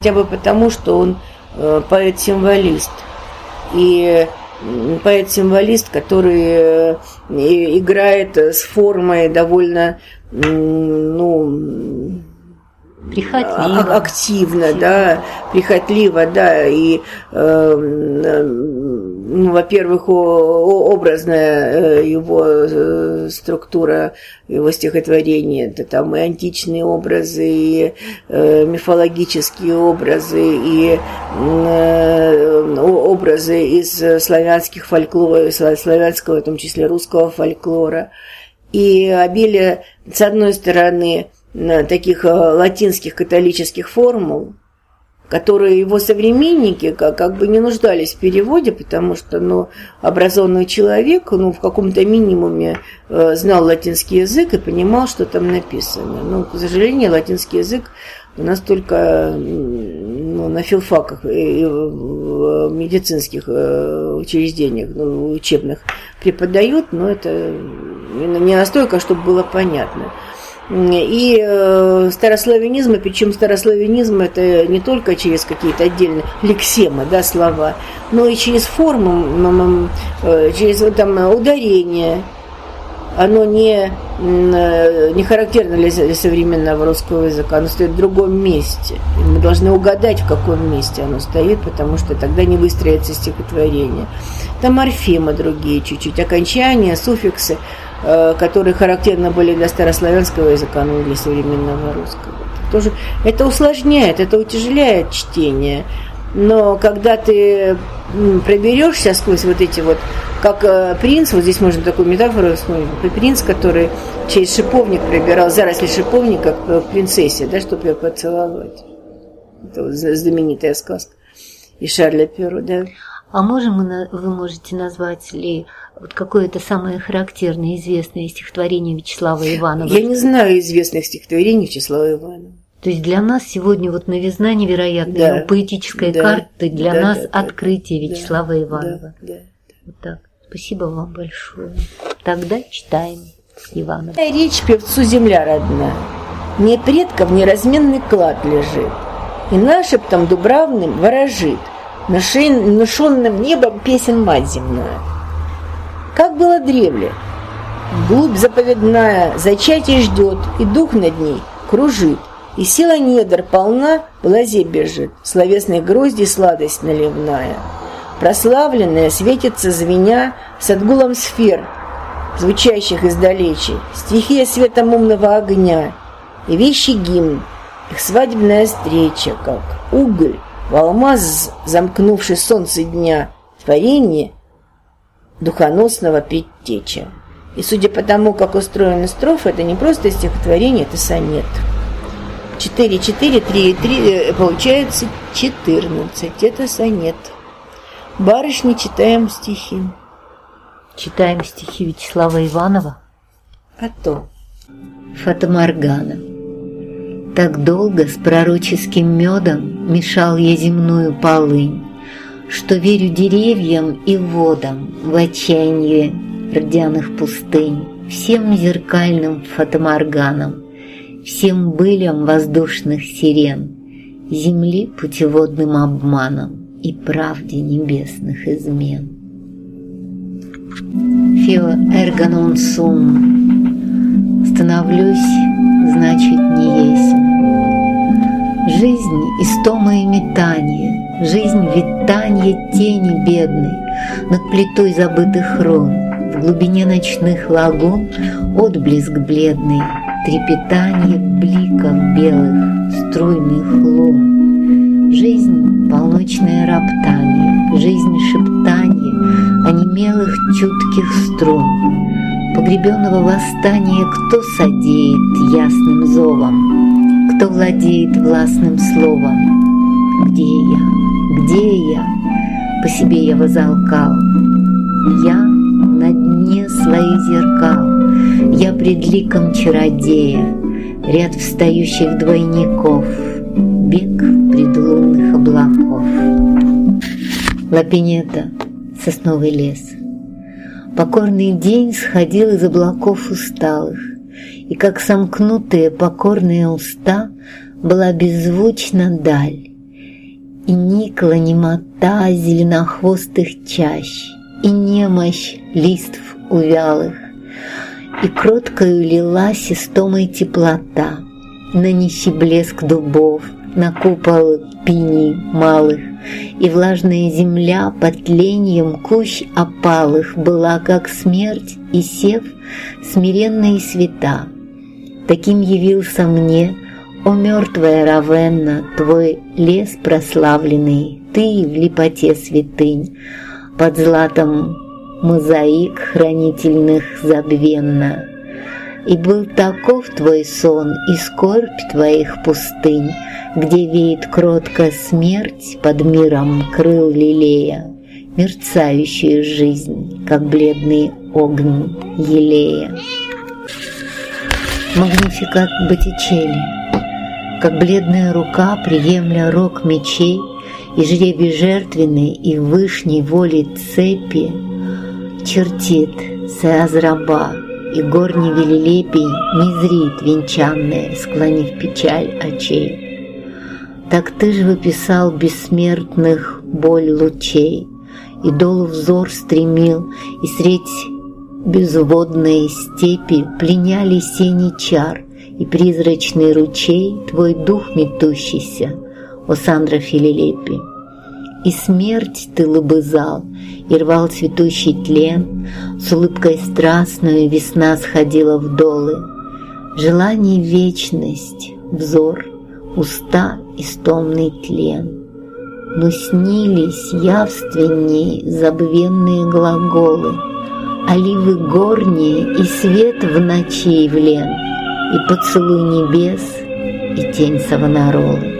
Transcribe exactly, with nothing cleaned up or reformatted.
Хотя бы потому, что он э, поэт-символист. И поэт-символист, который э, играет с формой довольно, ну, прихотливо. активно, да, прихотливо, да, и, э, ну, во-первых, образная его структура, его стихотворения, это там и античные образы, и э, мифологические образы, и э, образы из славянских фольклоров, славянского, в том числе русского фольклора, и обилие, с одной стороны, таких латинских католических формул, которые его современники как, как бы не нуждались в переводе, потому что, ну, образованный человек, ну, в каком-то минимуме э, знал латинский язык и понимал, что там написано. Но, к сожалению, латинский язык у нас только, ну, на филфаках и в медицинских учреждениях, ну, учебных преподают, но это не настолько, чтобы было понятно. И э, старославянизм, причем старославянизм это не только через какие-то отдельные лексемы, да, слова, но и через форму, э, через там, ударение. Оно не, не характерно для современного русского языка, оно стоит в другом месте. И мы должны угадать, в каком месте оно стоит, потому что тогда не выстроится стихотворение. Там морфемы другие чуть-чуть, окончания, суффиксы, которые характерны были для старославянского языка, но не для современного русского. Это, тоже, это усложняет, это утяжеляет чтение. Но когда ты проберешься сквозь вот эти вот, как принц, вот здесь можно такую метафору вспомнить, принц, который через шиповник пробирал, заросли шиповника к принцессе, да, чтобы ее поцеловать. Это вот знаменитая сказка из Шарля Перро, да. А можем мы, вы можете назвать ли вот какое-то самое характерное, известное стихотворение Вячеслава Иванова? Я не знаю известных стихотворений Вячеслава Иванова. То есть для нас сегодня вот новизна невероятная, да, поэтическая, да, карта, для да, нас да, открытие да, Вячеслава да, Иванова. Да, да, вот так. Спасибо вам большое. Тогда читаем Иванова. Речь певцу земля родная, не предков неразменный клад лежит, и нашептом дубравным ворожит, нашенным небом песен мать земная. Как было древле, глубь заповедная зачатие ждет, и дух над ней кружит, и сила недр полна в лозе бежит, словесной грозди сладость наливная. Прославленная светится звеня с отгулом сфер, звучащих издалече, стихия светом умного огня, и вещий гимн, их свадебная встреча, как уголь в алмаз, замкнувший солнце дня, творение духоносного предтеча. И судя по тому, как устроены строфы, это не просто стихотворение, это сонет. четыре, четыре, три, три, получается четырнадцать. Это сонет. Барышни, читаем стихи. Читаем стихи Вячеслава Иванова. А то. Фатаморгана. Так долго с пророческим медом мешал я земную полынь, что верю деревьям и водам в отчаянии рдяных пустынь, всем зеркальным фатаморганам, всем былям воздушных сирен, земли путеводным обманом и правде небесных измен. Фио эрго нон сум, становлюсь, значит не есть. Жизнь истома и метание, жизнь витанье тени бедной над плитой забытых рун, в глубине ночных лагун отблеск бледный, трепетание бликов белых струйных лун. Жизнь полночное роптание, жизнь шептание онемелых чутких струн. Погребенного восстания кто содеет ясным зовом, кто владеет властным словом? Где я? Где я? По себе я возалкал. Я на дне слои зеркал, я пред ликом чародея, ряд встающих двойников, бег предлунных облаков. Лапинета, сосновый лес. Покорный день сходил из облаков усталых, и как сомкнутые покорные уста была беззвучна даль, И никла немота зеленохвостых чащ, и немощь листв увялых, и кроткою лилась истомой теплота на нищий блеск дубов, на купол пиней малых, и влажная земля под тленьем кущ опалых была, как смерть, и сев смиренная и свята. Таким явился мне, о мертвая Равенна, твой лес прославленный, ты в лепоте святынь, под златом мозаик хранительных забвенно. И был таков твой сон и скорбь твоих пустынь, где веет кротко смерть под миром крыл лелея, мерцающую жизнь, как бледный огонь елея. Магнификат Боттичелли. Как бледная рука, приемля рог мечей, и жребий жертвенный, и вышней воли цепи, чертит соазраба, и горний велелепий не зрит венчанная, склонив печаль очей. Так ты же выписал бессмертных боль лучей, и долу взор стремил, и средь безводной степи пленяли сени чар, и призрачный ручей твой дух метущийся, о Сандра Филилепи. И смерть ты лобызал, и рвал цветущий тлен, с улыбкой страстную весна сходила в долы. Желание вечность, взор, уста истомный тлен. Но снились явственней забвенные глаголы, оливы горние и свет в ночи явлен, и поцелуй небес, и тень Савонаролы.